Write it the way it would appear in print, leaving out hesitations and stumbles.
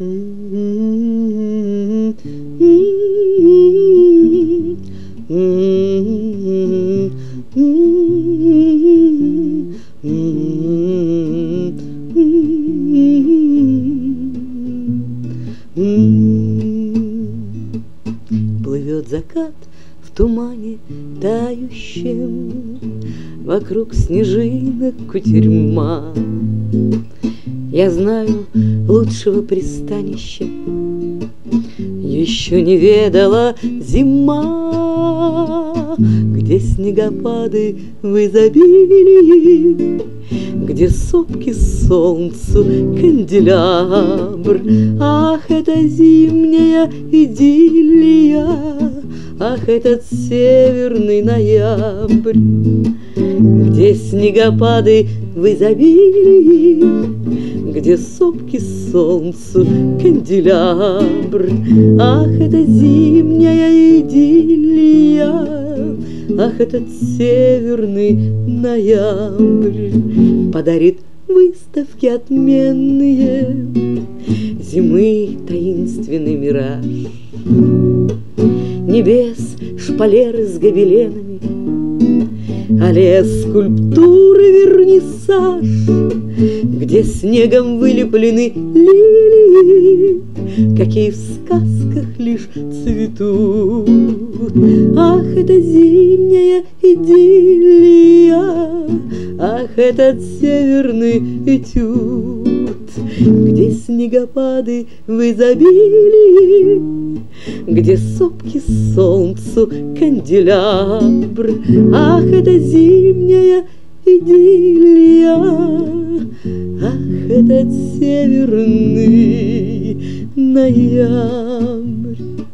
Плывет закат в тумане тающем, вокруг снежинок кутерьма. Я знаю лучшего пристанища еще не ведала зима, где снегопады в изобилии, где сопки солнцу канделябр. Ах, это зимняя идиллия, ах, этот северный ноябрь, где снегопады в изобилии, где сопки солнцу канделябр. Ах, это зимняя идиллия, ах, этот северный ноябрь подарит выставки отменные, зимы таинственный мираж, небес шпалеры с гобеленами, а лес скульптуры вернисаж, где снегом вылеплены лилии, какие в сказках лишь цветут. Ах, это зимняя идиллия, ах, этот северный этюд, где снегопады в изобилии, где сопки солнцу канделябр. Ах, это зимняя идиллия, ах, этот северный ноябрь.